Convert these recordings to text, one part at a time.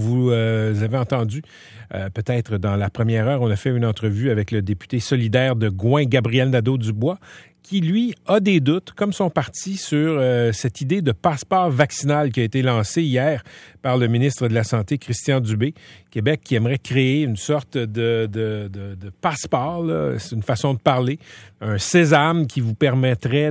vous avez entendu, peut-être dans la première heure, on a fait une entrevue avec le député solidaire de Gouin, Gabriel Nadeau-Dubois, qui, lui, a des doutes, comme son parti, sur cette idée de passeport vaccinal qui a été lancée hier par le ministre de la Santé, Christian Dubé. Québec qui aimerait créer une sorte de passeport, là. C'est une façon de parler, un sésame qui vous permettrait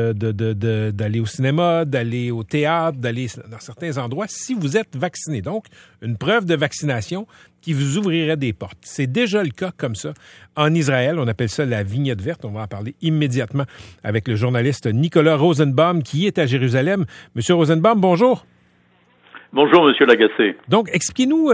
d'aller au cinéma, d'aller au théâtre, d'aller dans certains endroits si vous êtes vacciné. Donc, une preuve de vaccination qui vous ouvrirait des portes. C'est déjà le cas comme ça en Israël. On appelle ça la vignette verte. On va en parler immédiatement avec le journaliste Nicolas Rosenbaum qui est à Jérusalem. Monsieur Rosenbaum, bonjour. Bonjour, Monsieur Lagacé. Donc, expliquez-nous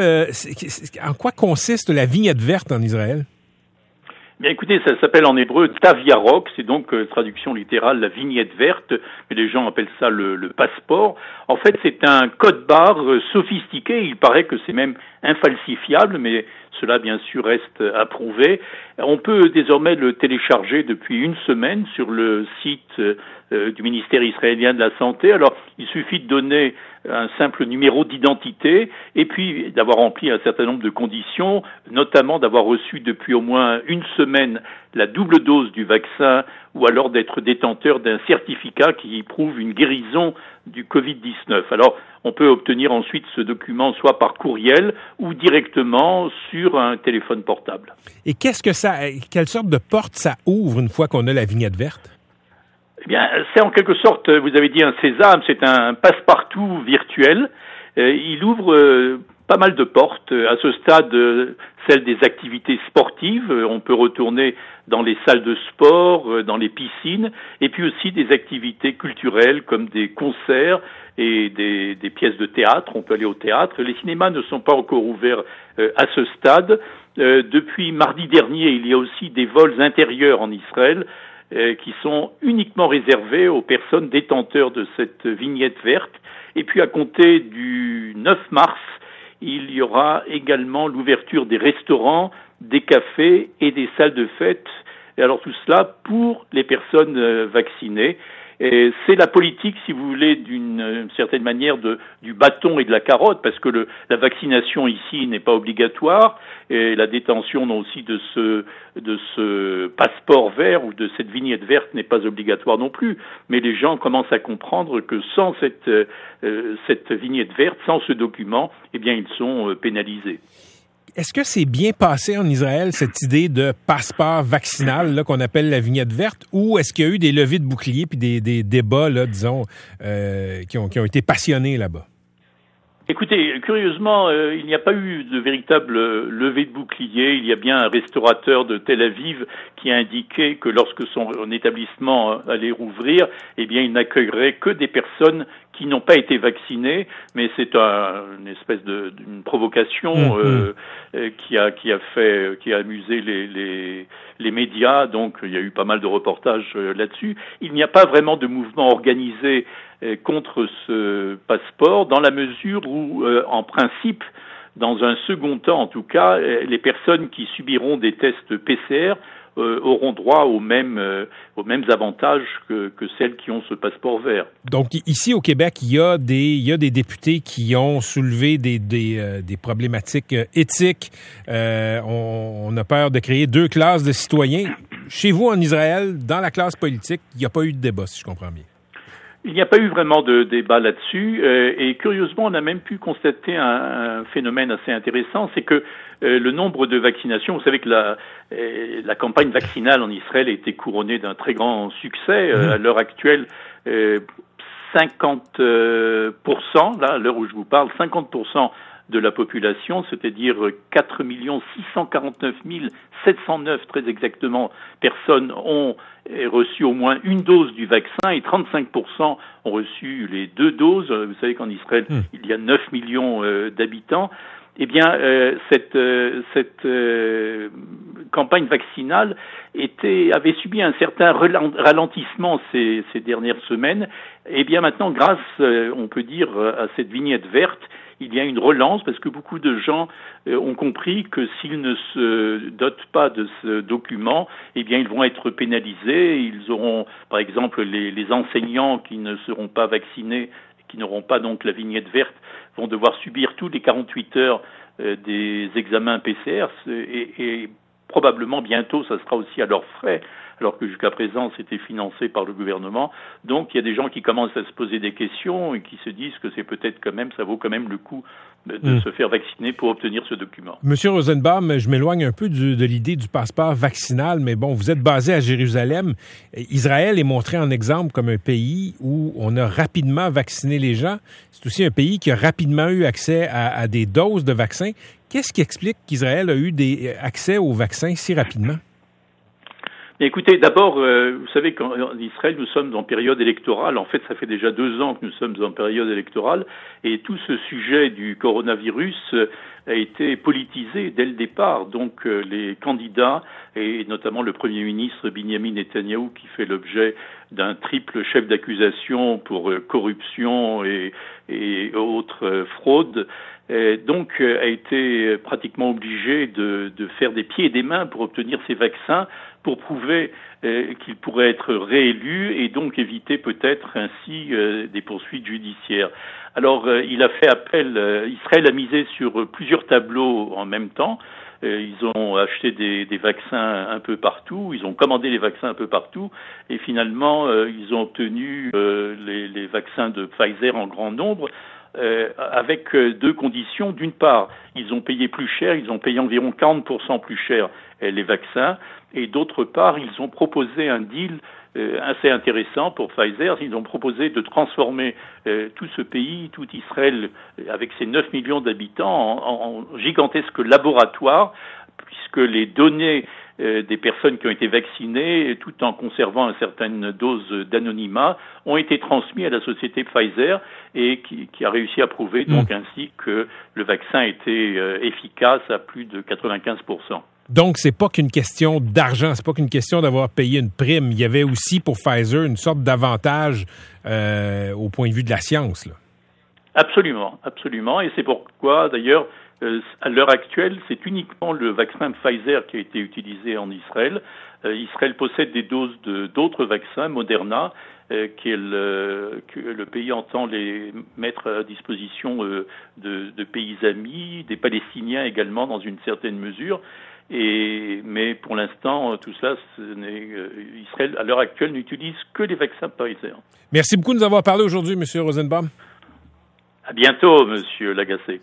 en quoi consiste la vignette verte en Israël. Bien, écoutez, ça s'appelle en hébreu Tav Yarok, c'est donc traduction littérale la vignette verte, mais les gens appellent ça le passeport. En fait, c'est un code-barre sophistiqué, il paraît que c'est même infalsifiable, mais cela, bien sûr, reste à prouver. On peut désormais le télécharger depuis une semaine sur le site du ministère israélien de la Santé. Alors, il suffit de donner un simple numéro d'identité et puis d'avoir rempli un certain nombre de conditions, notamment d'avoir reçu depuis au moins une semaine la double dose du vaccin ou alors d'être détenteur d'un certificat qui prouve une guérison du Covid-19. Alors, on peut obtenir ensuite ce document soit par courriel ou directement sur un téléphone portable. Et quelle sorte de porte ça ouvre une fois qu'on a la vignette verte? Eh bien, c'est en quelque sorte, vous avez dit un sésame, c'est un passe-partout virtuel. Il ouvre pas mal de portes. À ce stade, celle des activités sportives. On peut retourner dans les salles de sport, dans les piscines, et puis aussi des activités culturelles comme des concerts et des pièces de théâtre. On peut aller au théâtre. Les cinémas ne sont pas encore ouverts à ce stade. Depuis mardi dernier, il y a aussi des vols intérieurs en Israël qui sont uniquement réservés aux personnes détenteurs de cette vignette verte. Et puis à compter du 9 mars, il y aura également l'ouverture des restaurants, des cafés et des salles de fête. Et alors tout cela pour les personnes vaccinées. Et c'est la politique, si vous voulez, d'une certaine manière du bâton et de la carotte, parce que la vaccination ici n'est pas obligatoire, et la détention non aussi de ce passeport vert ou de cette vignette verte n'est pas obligatoire non plus. Mais les gens commencent à comprendre que sans cette vignette verte, sans ce document, eh bien ils sont pénalisés. Est-ce que c'est bien passé en Israël, cette idée de passeport vaccinal là, qu'on appelle la vignette verte, ou est-ce qu'il y a eu des levées de boucliers puis des débats, là, disons, qui ont été passionnés là-bas? Écoutez, curieusement, il n'y a pas eu de véritable levée de bouclier. Il y a bien un restaurateur de Tel Aviv qui a indiqué que lorsque son établissement allait rouvrir, eh bien, il n'accueillerait que des personnes qui n'ont pas été vaccinées, mais c'est une espèce d'une provocation qui a amusé les médias. Donc il y a eu pas mal de reportages là-dessus. Il n'y a pas vraiment de mouvement organisé contre ce passeport, dans la mesure où, en principe, dans un second temps en tout cas, les personnes qui subiront des tests PCR auront droit aux mêmes avantages que celles qui ont ce passeport vert. Donc ici au Québec, il y a des députés qui ont soulevé des problématiques éthiques. On a peur de créer deux classes de citoyens. Chez vous en Israël, dans la classe politique, il n'y a pas eu de débat, si je comprends bien. Il n'y a pas eu vraiment de débat là-dessus et curieusement, on a même pu constater un phénomène assez intéressant, c'est que le nombre de vaccinations, vous savez que la campagne vaccinale en Israël a été couronnée d'un très grand succès. À l'heure actuelle, 50%, là, à l'heure où je vous parle, 50% de la population, c'est-à-dire 4 649 709 très exactement personnes ont reçu au moins une dose du vaccin et 35% ont reçu les deux doses. Vous savez qu'en Israël, il y a 9 millions d'habitants. Eh bien, cette campagne vaccinale avait subi un certain ralentissement ces dernières semaines. Eh bien, maintenant, grâce, on peut dire, à cette vignette verte, il y a une relance parce que beaucoup de gens ont compris que s'ils ne se dotent pas de ce document, eh bien, ils vont être pénalisés. Ils auront, par exemple, les enseignants qui ne seront pas vaccinés, qui n'auront pas donc la vignette verte, vont devoir subir tous les 48 heures des examens PCR et probablement bientôt ça sera aussi à leurs frais, alors que jusqu'à présent c'était financé par le gouvernement. Donc il y a des gens qui commencent à se poser des questions et qui se disent que c'est peut-être quand même, ça vaut quand même le coup de se faire vacciner pour obtenir ce document. Monsieur Rosenbaum, je m'éloigne un peu de l'idée du passeport vaccinal, mais bon, vous êtes basé à Jérusalem. Israël est montré en exemple comme un pays où on a rapidement vacciné les gens. C'est aussi un pays qui a rapidement eu accès à des doses de vaccins. Qu'est-ce qui explique qu'Israël a eu accès aux vaccins si rapidement? Écoutez, d'abord, vous savez qu'en Israël, nous sommes en période électorale. En fait, ça fait déjà 2 ans que nous sommes en période électorale et tout ce sujet du coronavirus a été politisé dès le départ. Donc, les candidats, et notamment le Premier ministre Binyamin Netanyahou, qui fait l'objet d'un triple chef d'accusation pour corruption et autres fraudes, donc a été pratiquement obligé de faire des pieds et des mains pour obtenir ces vaccins, pour prouver qu'il pourrait être réélu et donc éviter peut-être ainsi des poursuites judiciaires. Alors il a fait appel, Israël a misé sur plusieurs tableaux en même temps. Ils ont acheté des vaccins un peu partout, ils ont commandé les vaccins un peu partout et finalement ils ont obtenu les vaccins de Pfizer en grand nombre. Avec 2 conditions. D'une part, ils ont payé plus cher, ils ont payé environ 40% plus cher les vaccins, et d'autre part, ils ont proposé un deal assez intéressant pour Pfizer. Ils ont proposé de transformer tout ce pays, tout Israël, avec ses 9 millions d'habitants, en gigantesque laboratoire, puisque les données des personnes qui ont été vaccinées, tout en conservant une certaine dose d'anonymat, ont été transmis à la société Pfizer et qui a réussi à prouver donc ainsi que le vaccin était efficace à plus de 95%. Donc, c'est pas qu'une question d'argent, c'est pas qu'une question d'avoir payé une prime. Il y avait aussi pour Pfizer une sorte d'avantage au point de vue de la science, là. Absolument, absolument. Et c'est pourquoi, d'ailleurs, à l'heure actuelle, c'est uniquement le vaccin Pfizer qui a été utilisé en Israël. Israël possède des doses d'autres vaccins, Moderna, que le pays entend les mettre à disposition de pays amis, des Palestiniens également dans une certaine mesure. Mais pour l'instant, tout cela, Israël, à l'heure actuelle, n'utilise que les vaccins Pfizer. Merci beaucoup de nous avoir parlé aujourd'hui, M. Rosenbaum. À bientôt, Monsieur Lagacé.